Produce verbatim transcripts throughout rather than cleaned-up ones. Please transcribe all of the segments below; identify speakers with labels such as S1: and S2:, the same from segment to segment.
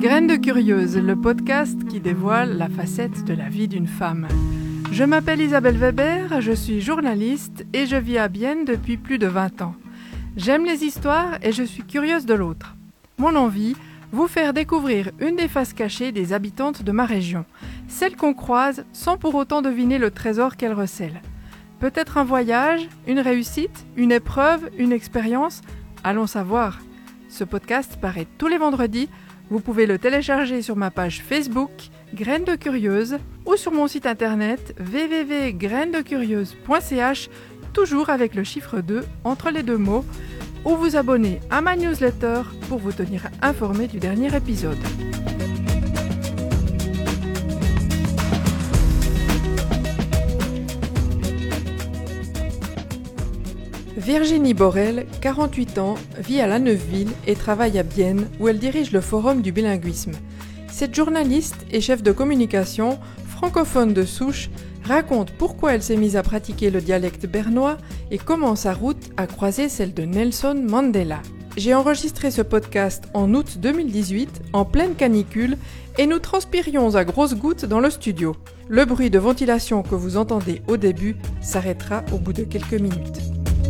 S1: Graines de Curieuse, le podcast qui dévoile la facette de la vie d'une femme. Je m'appelle Isabelle Weber, je suis journaliste et je vis à Bienne depuis plus de vingt ans. J'aime les histoires et je suis curieuse de l'autre. Mon envie, vous faire découvrir une des faces cachées des habitantes de ma région, celle qu'on croise sans pour autant deviner le trésor qu'elle recèle. Peut-être un voyage, une réussite, une épreuve, une expérience, allons savoir. Ce podcast paraît tous les vendredis. Vous pouvez le télécharger sur ma page Facebook, Graines de Curieuse, ou sur mon site internet w w w point graines de curieuse point c h, toujours avec le chiffre deux entre les deux mots, ou vous abonner à ma newsletter pour vous tenir informé du dernier épisode. Virginie Borel, quarante-huit ans, vit à La Neuveville et travaille à Bienne où elle dirige le Forum du bilinguisme. Cette journaliste et chef de communication, francophone de souche, raconte pourquoi elle s'est mise à pratiquer le dialecte bernois et comment sa route a croisé celle de Nelson Mandela. J'ai enregistré ce podcast en août deux mille dix-huit, en pleine canicule, et nous transpirions à grosses gouttes dans le studio. Le bruit de ventilation que vous entendez au début s'arrêtera au bout de quelques minutes.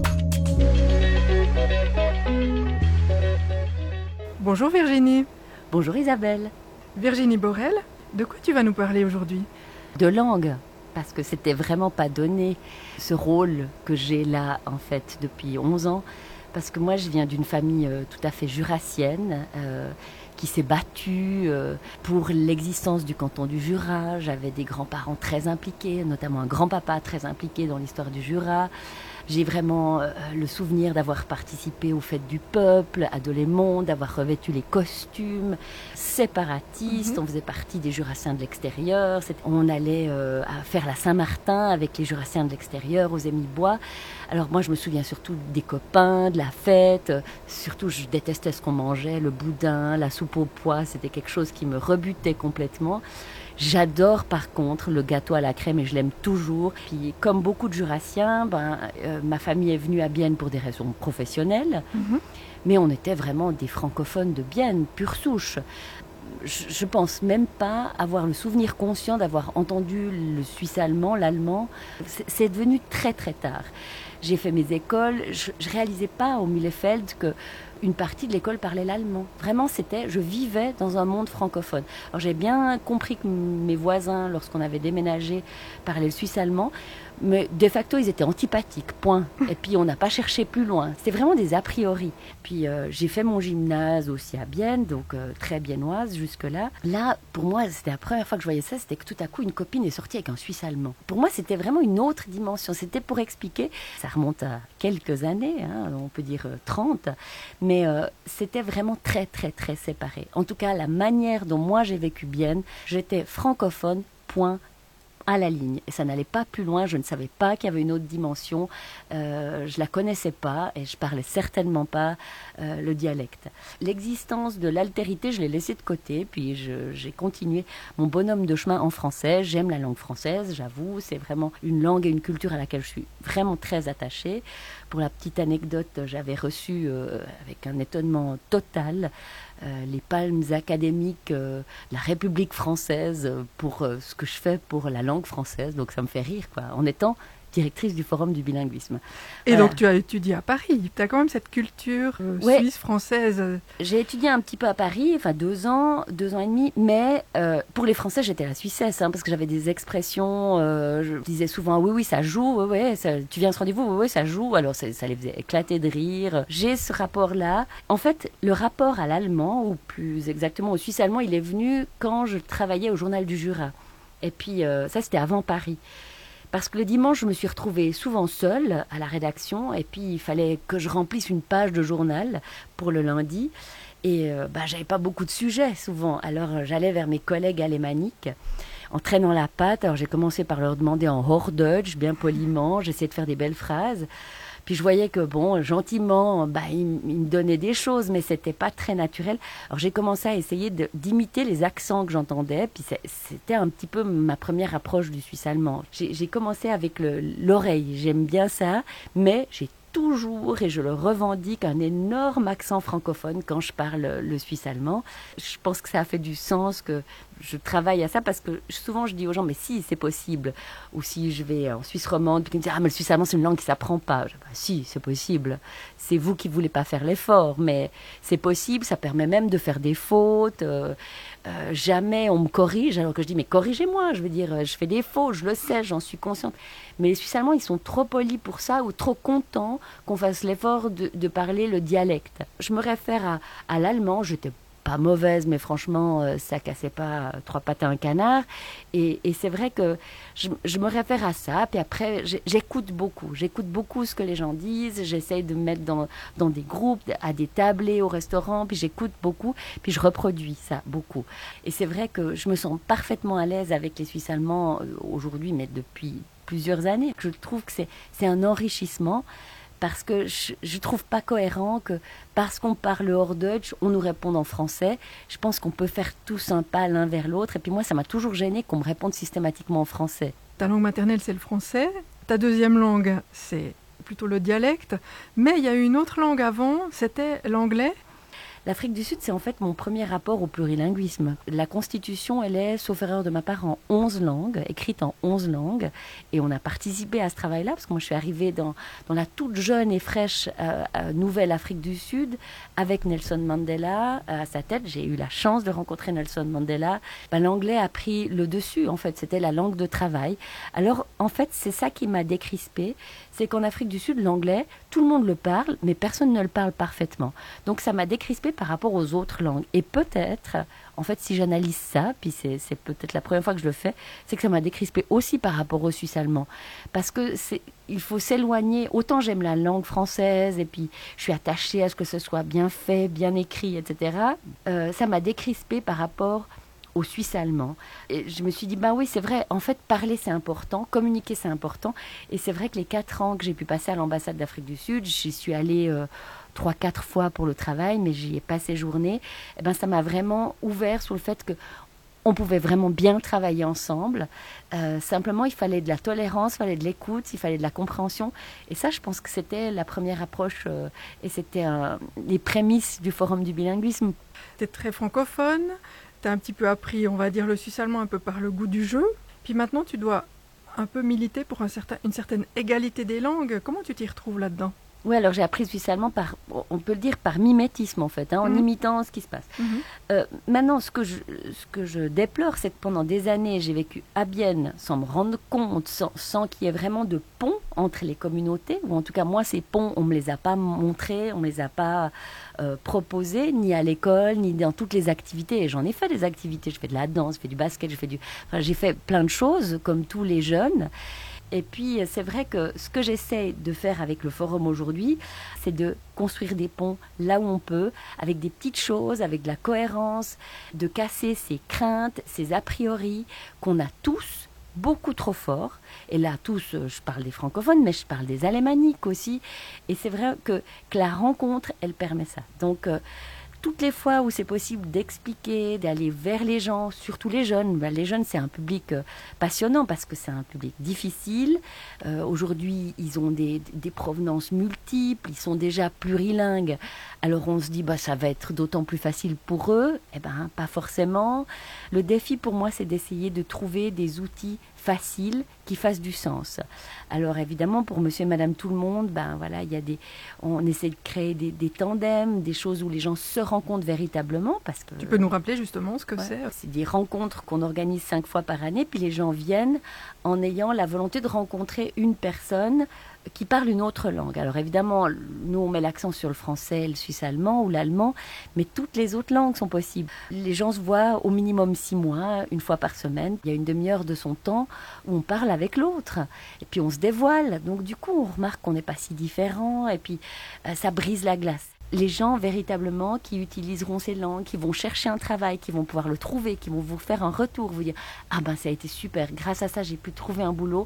S1: Bonjour Virginie.
S2: Bonjour Isabelle.
S1: Virginie Borel, de quoi tu vas nous parler aujourd'hui ?
S2: De langue, parce que c'était vraiment pas donné ce rôle que j'ai là en fait depuis onze ans, parce que moi je viens d'une famille euh, tout à fait jurassienne, euh, qui s'est battue euh, pour l'existence du canton du Jura. J'avais des grands-parents très impliqués, notamment un grand-papa très impliqué dans l'histoire du Jura. J'ai vraiment euh, le souvenir d'avoir participé aux fêtes du peuple, à Delémont, d'avoir revêtu les costumes séparatistes. Mm-hmm. On faisait partie des Jurassiens de l'extérieur. C'était, on allait euh, à faire la Saint-Martin avec les Jurassiens de l'extérieur, aux Émis-Bois. Alors moi, je me souviens surtout des copains, de la fête. Surtout, je détestais ce qu'on mangeait, le boudin, la soupe aux pois. C'était quelque chose qui me rebutait complètement. J'adore par contre le gâteau à la crème et je l'aime toujours. Puis comme beaucoup de Jurassiens, ben, euh, ma famille est venue à Bienne pour des raisons professionnelles, mm-hmm. mais on était vraiment des francophones de Bienne, pure souche. Je ne pense même pas avoir le souvenir conscient d'avoir entendu le suisse allemand, l'allemand. C'est, c'est devenu très très tard. J'ai fait mes écoles, je ne réalisais pas au Mühlefeld que une partie de l'école parlait l'allemand. Vraiment, c'était, je vivais dans un monde francophone. Alors j'ai bien compris que mes voisins, lorsqu'on avait déménagé, parlaient le suisse-allemand, mais de facto, ils étaient antipathiques, point. Et puis, on n'a pas cherché plus loin. C'était vraiment des a priori. Puis, euh, j'ai fait mon gymnase aussi à Bienne, donc euh, très biennoise jusque-là. Là, pour moi, c'était la première fois que je voyais ça, c'était que tout à coup, une copine est sortie avec un Suisse-allemand. Pour moi, c'était vraiment une autre dimension. C'était pour expliquer, ça remonte à quelques années, hein, on peut dire euh, trente, mais euh, c'était vraiment très, très, très séparé. En tout cas, la manière dont moi, j'ai vécu Bienne, j'étais francophone, point, à la ligne. Et ça n'allait pas plus loin, je ne savais pas qu'il y avait une autre dimension, euh, je la connaissais pas et je parlais certainement pas euh, le dialecte. L'existence de l'altérité, je l'ai laissée de côté, puis je, j'ai continué mon bonhomme de chemin en français. J'aime la langue française, j'avoue, c'est vraiment une langue et une culture à laquelle je suis vraiment très attachée. Pour la petite anecdote, j'avais reçu euh, avec un étonnement total Euh, les palmes académiques euh, de la République française euh, pour euh, ce que je fais pour la langue française. Donc ça me fait rire, quoi, en étant directrice du Forum du bilinguisme.
S1: Et
S2: voilà.
S1: Donc tu as étudié à Paris, tu as quand même cette culture euh,
S2: ouais.
S1: suisse, française.
S2: J'ai étudié un petit peu à Paris, enfin deux ans, deux ans et demi, mais euh, pour les Français j'étais la Suissesse, hein, parce que j'avais des expressions, euh, je disais souvent oui oui ça joue, oui, oui, ça, tu viens à ce rendez-vous, oui oui ça joue, alors ça, ça les faisait éclater de rire. J'ai ce rapport-là. En fait, le rapport à l'allemand, ou plus exactement au suisse allemand, il est venu quand je travaillais au Journal du Jura. Et puis euh, ça c'était avant Paris. Parce que le dimanche, je me suis retrouvée souvent seule à la rédaction et puis il fallait que je remplisse une page de journal pour le lundi. Et euh, bah, j'avais pas beaucoup de sujets souvent. Alors euh, j'allais vers mes collègues alémaniques en traînant la patte. Alors j'ai commencé par leur demander en Hochdeutsch, bien poliment. J'essayais de faire des belles phrases. Puis je voyais que, bon, gentiment, bah, il, il me donnait des choses, mais c'était pas très naturel. Alors j'ai commencé à essayer de, d'imiter les accents que j'entendais, puis c'est, c'était un petit peu ma première approche du suisse allemand. J'ai, j'ai commencé avec le, l'oreille, j'aime bien ça, mais j'ai toujours, et je le revendique, un énorme accent francophone quand je parle le suisse-allemand. Je pense que ça a fait du sens que je travaille à ça, parce que souvent je dis aux gens, mais si, c'est possible. Ou si je vais en Suisse romande, puis ils me disent, ah, mais le suisse-allemand, c'est une langue qui ne s'apprend pas. Je dis, bah, si, c'est possible. C'est vous qui ne voulez pas faire l'effort, mais c'est possible, ça permet même de faire des fautes. Euh, euh, jamais on me corrige, alors que je dis, mais corrigez-moi, je veux dire, je fais des fautes, je le sais, j'en suis consciente. Mais les Suisses-allemands, ils sont trop polis pour ça, ou trop contents qu'on fasse l'effort de, de parler le dialecte. Je me réfère à, à l'allemand, j'étais pas mauvaise, mais franchement, euh, ça cassait pas trois pattes à un canard. Et, et c'est vrai que je, je me réfère à ça. Puis après, j'écoute beaucoup. J'écoute beaucoup ce que les gens disent. J'essaye de me mettre dans, dans des groupes, à des tablés, au restaurant. Puis j'écoute beaucoup. Puis je reproduis ça beaucoup. Et c'est vrai que je me sens parfaitement à l'aise avec les Suisses allemands aujourd'hui, mais depuis plusieurs années. Je trouve que c'est, c'est un enrichissement. Parce que je ne trouve pas cohérent que parce qu'on parle Hochdeutsch, on nous réponde en français. Je pense qu'on peut faire tous un pas l'un vers l'autre. Et puis moi, ça m'a toujours gêné qu'on me réponde systématiquement en français.
S1: Ta langue maternelle, c'est le français. Ta deuxième langue, c'est plutôt le dialecte. Mais il y a eu une autre langue avant, c'était l'anglais.
S2: L'Afrique du Sud, c'est en fait mon premier rapport au plurilinguisme. La Constitution, elle est, sauf erreur de ma part, en onze langues, écrite en onze langues. Et on a participé à ce travail-là, parce que moi, je suis arrivée dans, dans la toute jeune et fraîche euh, euh, nouvelle Afrique du Sud, avec Nelson Mandela à sa tête. J'ai eu la chance de rencontrer Nelson Mandela. Ben, l'anglais a pris le dessus, en fait. C'était la langue de travail. Alors, en fait, c'est ça qui m'a décrispée. C'est qu'en Afrique du Sud, l'anglais, tout le monde le parle, mais personne ne le parle parfaitement. Donc, ça m'a décrispée par rapport aux autres langues. Et peut-être, en fait, si j'analyse ça, puis c'est, c'est peut-être la première fois que je le fais, c'est que ça m'a décrispé aussi par rapport au suisse-allemand. Parce que c'est, il faut s'éloigner. Autant j'aime la langue française, et puis je suis attachée à ce que ce soit bien fait, bien écrit, et cetera. Euh, ça m'a décrispé par rapport au suisse-allemand. Et je me suis dit, bah oui, c'est vrai, en fait, parler, c'est important, communiquer, c'est important. Et c'est vrai que les quatre ans que j'ai pu passer à l'ambassade d'Afrique du Sud, j'y suis allée euh, trois, quatre fois pour le travail, mais j'y ai pas séjourné. Eh ben, ça m'a vraiment ouvert sur le fait que on pouvait vraiment bien travailler ensemble. Euh, simplement, il fallait de la tolérance, il fallait de l'écoute, il fallait de la compréhension. Et ça, je pense que c'était la première approche euh, et c'était euh, les prémices du Forum du bilinguisme.
S1: Tu es très francophone, tu as un petit peu appris, on va dire, le suisse-allemand un peu par le goût du jeu. Puis maintenant, tu dois un peu militer pour un certain, une certaine égalité des langues. Comment tu t'y retrouves là-dedans ?
S2: Oui, alors j'ai appris le suisse-allemand par, on peut le dire, par mimétisme en fait, hein, en mmh. imitant ce qui se passe. Mmh. Euh, maintenant, ce que, je, ce que je déplore, c'est que pendant des années, j'ai vécu à Bienne sans me rendre compte, sans, sans qu'il y ait vraiment de pont entre les communautés, ou en tout cas, moi, ces ponts, on ne me les a pas montrés, on ne me les a pas euh, proposés, ni à l'école, ni dans toutes les activités. Et j'en ai fait des activités, je fais de la danse, je fais du basket, je fais du... Enfin, j'ai fait plein de choses, comme tous les jeunes. Et puis, c'est vrai que ce que j'essaie de faire avec le forum aujourd'hui, c'est de construire des ponts là où on peut, avec des petites choses, avec de la cohérence, de casser ces craintes, ces a priori qu'on a tous, beaucoup trop forts. Et là, tous, je parle des francophones, mais je parle des alémaniques aussi. Et c'est vrai que, que la rencontre, elle permet ça. Donc, euh, toutes les fois où c'est possible d'expliquer, d'aller vers les gens, surtout les jeunes. Ben, les jeunes, c'est un public euh, passionnant parce que c'est un public difficile. Euh, aujourd'hui, ils ont des, des provenances multiples, ils sont déjà plurilingues. Alors on se dit, bah, ça va être d'autant plus facile pour eux. Eh ben, pas forcément. Le défi pour moi, c'est d'essayer de trouver des outils faciles qui fassent du sens. Alors évidemment, pour monsieur et madame tout le monde, ben voilà, il y a des, on essaie de créer des, des tandems, des choses où les gens se rencontrent véritablement. Parce que,
S1: tu peux nous rappeler justement ce que
S2: ouais,
S1: c'est ?
S2: C'est des rencontres qu'on organise cinq fois par année, puis les gens viennent en ayant la volonté de rencontrer une personne qui parle une autre langue. Alors évidemment, nous on met l'accent sur le français, le suisse-allemand ou l'allemand, mais toutes les autres langues sont possibles. Les gens se voient au minimum six mois, une fois par semaine. Il y a une demi-heure de son temps où on parle avec l'autre. Et puis on se dévoile. Donc du coup, on remarque qu'on n'est pas si différents et puis euh, ça brise la glace. Les gens véritablement qui utiliseront ces langues, qui vont chercher un travail, qui vont pouvoir le trouver, qui vont vous faire un retour, vous dire « Ah ben ça a été super, grâce à ça j'ai pu trouver un boulot »,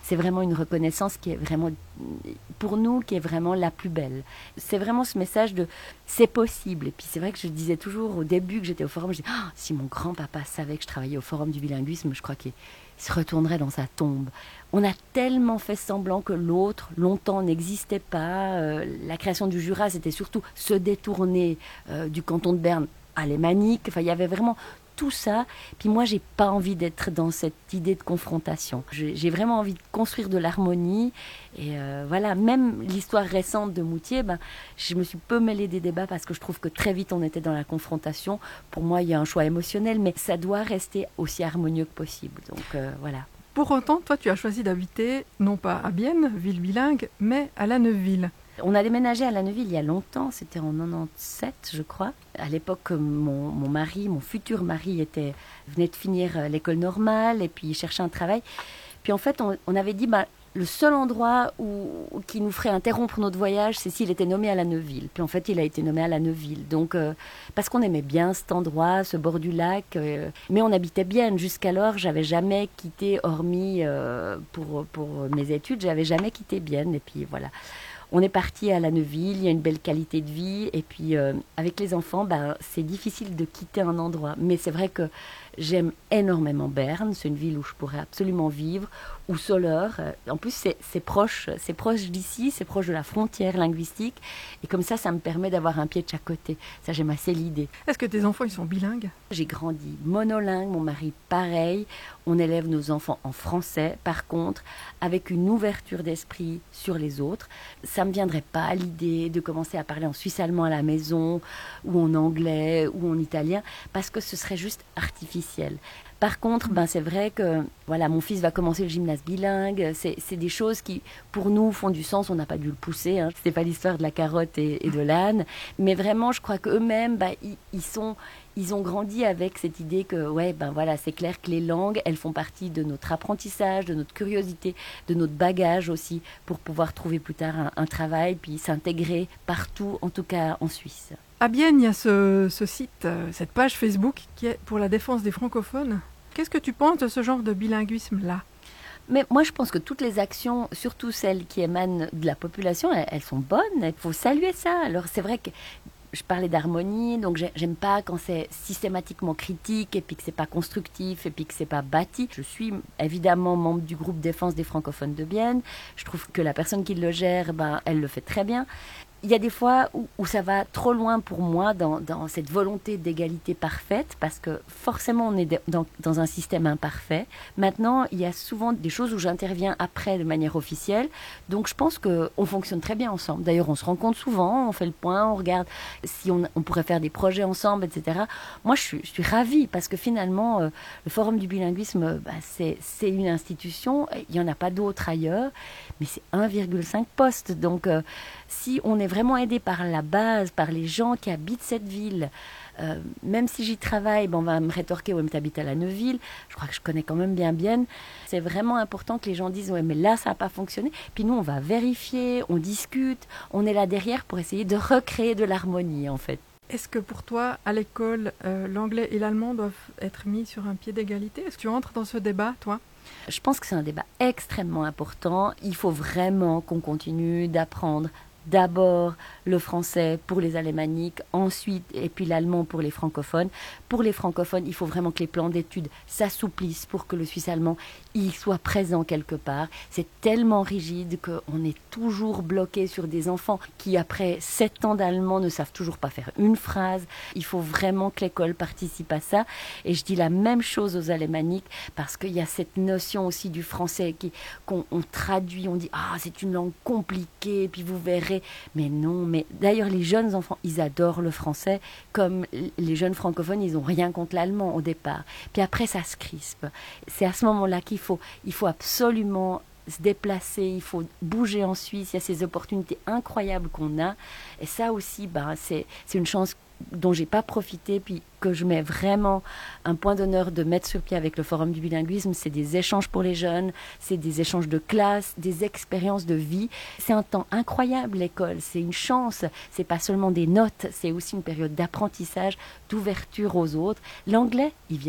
S2: c'est vraiment une reconnaissance qui est vraiment, pour nous, qui est vraiment la plus belle. C'est vraiment ce message de c'est possible. Et puis c'est vrai que je disais toujours au début que j'étais au Forum, je disais oh, si mon grand-papa savait que je travaillais au Forum du bilinguisme, je crois qu'il se retournerait dans sa tombe. On a tellement fait semblant que l'autre, longtemps, n'existait pas. Euh, la création du Jura, c'était surtout se détourner euh, du canton de Berne alémanique. Enfin, il y avait vraiment tout ça. Puis moi, j'ai pas envie d'être dans cette idée de confrontation. J'ai, j'ai vraiment envie de construire de l'harmonie. Et euh, voilà, même l'histoire récente de Moutier, ben, je me suis peu mêlée des débats parce que je trouve que très vite, on était dans la confrontation. Pour moi, il y a un choix émotionnel, mais ça doit rester aussi harmonieux que possible. Donc euh, voilà.
S1: Pour autant, toi, tu as choisi d'habiter, non pas à Bienne, ville bilingue, mais à La Neuville.
S2: On a déménagé à La Neuville il y a longtemps, c'était en quatre-vingt-dix-sept, je crois. À l'époque, mon, mon mari, mon futur mari, était, venait de finir l'école normale et puis il cherchait un travail. Puis en fait, on, on avait dit, bah, le seul endroit où, qui nous ferait interrompre notre voyage, c'est s'il était nommé à La Neuville. Puis en fait, il a été nommé à La Neuville. Donc, euh, parce qu'on aimait bien cet endroit, ce bord du lac. Euh, mais on habitait bien. Jusqu'alors, j'avais jamais quitté, hormis euh, pour, pour mes études, j'avais jamais quitté Bienne. Et puis voilà. On est parti à La Neuville, il y a une belle qualité de vie. Et puis, euh, avec les enfants, ben, c'est difficile de quitter un endroit. Mais c'est vrai que j'aime énormément Berne. C'est une ville où je pourrais absolument vivre. Ou Soleure. En plus, c'est, c'est proche, c'est proche d'ici, c'est proche de la frontière linguistique. Et comme ça, ça me permet d'avoir un pied de chaque côté. Ça, j'aime assez l'idée.
S1: Est-ce que tes enfants, ils sont bilingues ?
S2: J'ai grandi monolingue, mon mari pareil. On élève nos enfants en français. Par contre, avec une ouverture d'esprit sur les autres, ça ne me viendrait pas à l'idée de commencer à parler en suisse-allemand à la maison, ou en anglais, ou en italien, parce que ce serait juste artificiel. Par contre, ben, c'est vrai que voilà, mon fils va commencer le gymnase bilingue. C'est, c'est des choses qui, pour nous, font du sens. On n'a pas dû le pousser. Hein. C'est pas l'histoire de la carotte et, et de l'âne. Mais vraiment, je crois qu'eux-mêmes, ben, ils, ils, sont, ils ont grandi avec cette idée que, ouais, ben, voilà, c'est clair que les langues, elles font partie de notre apprentissage, de notre curiosité, de notre bagage aussi, pour pouvoir trouver plus tard un, un travail, puis s'intégrer partout, en tout cas en Suisse.
S1: À Bienne, il y a ce, ce site, cette page Facebook qui est pour la défense des francophones. Qu'est-ce que tu penses de ce genre de bilinguisme-là ?
S2: Mais moi, je pense que toutes les actions, surtout celles qui émanent de la population, elles, elles sont bonnes. Il faut saluer ça. Alors, c'est vrai que je parlais d'harmonie, donc j'aime pas quand c'est systématiquement critique et puis que c'est pas constructif et puis que c'est pas bâti. Je suis évidemment membre du groupe Défense des francophones de Bienne. Je trouve que la personne qui le gère, ben, elle le fait très bien. Il y a des fois où, où ça va trop loin pour moi dans, dans cette volonté d'égalité parfaite, parce que forcément on est de, dans, dans un système imparfait. Maintenant, il y a souvent des choses où j'interviens après de manière officielle, donc je pense qu'on fonctionne très bien ensemble. D'ailleurs, on se rencontre souvent, on fait le point, on regarde si on, on pourrait faire des projets ensemble, et cetera. Moi, je suis, je suis ravie, parce que finalement, euh, le Forum du bilinguisme, bah, c'est, c'est une institution, il n'y en a pas d'autres ailleurs, mais c'est un virgule cinq postes, donc euh, si on est vraiment aidé par la base, par les gens qui habitent cette ville, euh, même si j'y travaille, bon, on va me rétorquer, ouais, mais t'habites à La Neuville, je crois que je connais quand même bien Bienne. C'est vraiment important que les gens disent, ouais, mais là, ça n'a pas fonctionné. Puis nous, on va vérifier, on discute, on est là derrière pour essayer de recréer de l'harmonie, en fait.
S1: Est-ce que pour toi, à l'école, euh, l'anglais et l'allemand doivent être mis sur un pied d'égalité ? Est-ce que tu entres dans ce débat, toi ?
S2: Je pense que c'est un débat extrêmement important. Il faut vraiment qu'on continue d'apprendre d'abord le français pour les alémaniques, ensuite, et puis l'allemand pour les francophones. Pour les francophones, il faut vraiment que les plans d'études s'assouplissent pour que le suisse-allemand il soit présent quelque part. C'est tellement rigide qu'on est toujours bloqué sur des enfants qui, après sept ans d'allemand, ne savent toujours pas faire une phrase. Il faut vraiment que l'école participe à ça. Et je dis la même chose aux alémaniques, parce qu'il y a cette notion aussi du français qui, qu'on on traduit, on dit « Ah, c'est une langue compliquée, puis vous verrez ». Mais non, mais d'ailleurs les jeunes enfants, ils adorent le français, comme les jeunes francophones, ils n'ont rien contre l'allemand au départ. Puis après, ça se crispe. C'est à ce moment-là qu'il faut, il faut absolument se déplacer, il faut bouger en Suisse, il y a ces opportunités incroyables qu'on a. Et ça aussi, ben, c'est, c'est une chance dont j'ai pas profité, puis que je mets vraiment un point d'honneur de mettre sur pied avec le Forum du bilinguisme. C'est des échanges pour les jeunes, c'est des échanges de classe, des expériences de vie. C'est un temps incroyable, l'école, c'est une chance, c'est pas seulement des notes, c'est aussi une période d'apprentissage, d'ouverture aux autres. L'anglais, il vient de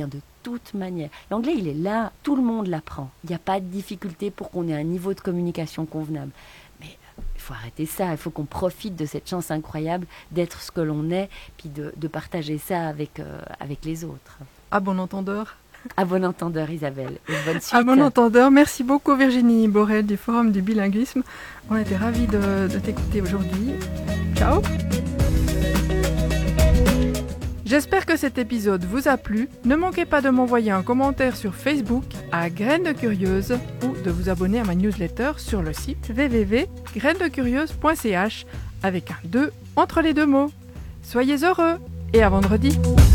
S2: toute manière. L'anglais, il est là, tout le monde l'apprend. Il n'y a pas de difficulté pour qu'on ait un niveau de communication convenable. Mais il faut arrêter ça, il faut qu'on profite de cette chance incroyable d'être ce que l'on est, puis de, de partager ça avec, euh, avec les autres.
S1: À bon entendeur.
S2: À bon entendeur, Isabelle. Et bonne suite.
S1: À bon entendeur. Merci beaucoup, Virginie Borel du Forum du bilinguisme. On était ravis de, de t'écouter aujourd'hui. Ciao. J'espère que cet épisode vous a plu. Ne manquez pas de m'envoyer un commentaire sur Facebook à Graines de Curieuse ou de vous abonner à ma newsletter sur le site w w w point graines de curieuse point c h avec un deux entre les deux mots. Soyez heureux et à vendredi.